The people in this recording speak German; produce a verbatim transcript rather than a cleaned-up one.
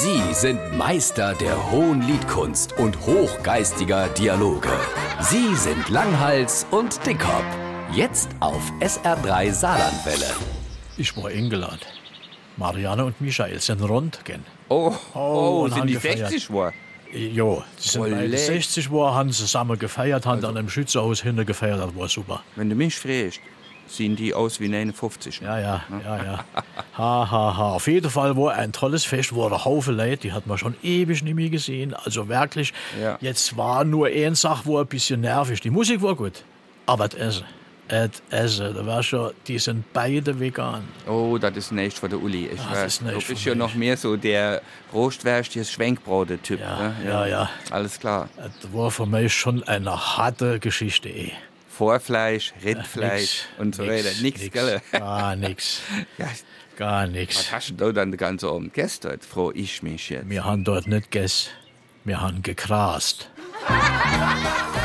Sie sind Meister der hohen Liedkunst und hochgeistiger Dialoge. Sie sind Langhals und Dickhop. Jetzt auf S R drei Saarlandwelle. Ich war eingeladen. Marianne und Michael sind rund gehen. Oh, Oh, oh, und sind haben die gefeiert. sechzig war? Jo, die sind Olé. beide sechzig Jahre, haben zusammen gefeiert, haben an einem Schützenhaus hinten gefeiert, das war super. Wenn du mich fragst, sehen die aus wie neunundfünfzig. Ja, ja, ja, ja. Ha, ha, ha. Auf jeden Fall war ein tolles Fest, war ein Haufen Leute, die hat man schon ewig nicht mehr gesehen. Also wirklich, Ja. jetzt war nur eine Sache, war ein bisschen nervig. Die Musik war gut, aber das Essen, das Essen, da war schon, die sind beide vegan. Oh, das ist nicht für der Uli. Ich Das weiß, ist nicht du für bist ja mich. noch mehr so der Rostwärsches Schwenkbraude-Typ. Ja, ne? ja, ja. Alles klar. Das war für mich schon eine harte Geschichte, eh. Vorfleisch, Rindfleisch Nix, und so nix, weiter. Nix, nix, gell? Gar nichts, Ja, gar was nichts. hast du dann den ganzen Abend gestern? Frau ich mich jetzt. Wir haben dort nicht gegessen, wir haben gegrast.